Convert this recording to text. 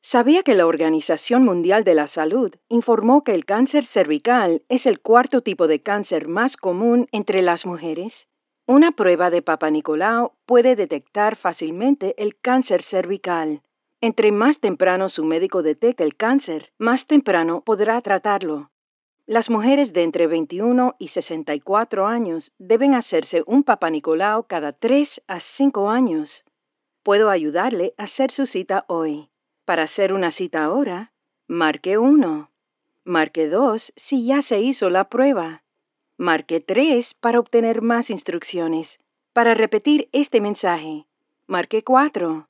¿Sabía que la Organización Mundial de la Salud informó que el cáncer cervical es el cuarto tipo de cáncer más común entre las mujeres? Una prueba de Papa Nicolau puede detectar fácilmente el cáncer cervical. Entre más temprano su médico detecte el cáncer, más temprano podrá tratarlo. Las mujeres de entre 21 y 64 años deben hacerse un Papa Nicolau cada 3 a 5 años. Puedo ayudarle a hacer su cita hoy. Para hacer una cita ahora, marque 1. Marque 2 si ya se hizo la prueba. Marque 3 para obtener más instrucciones. Para repetir este mensaje, marque 4.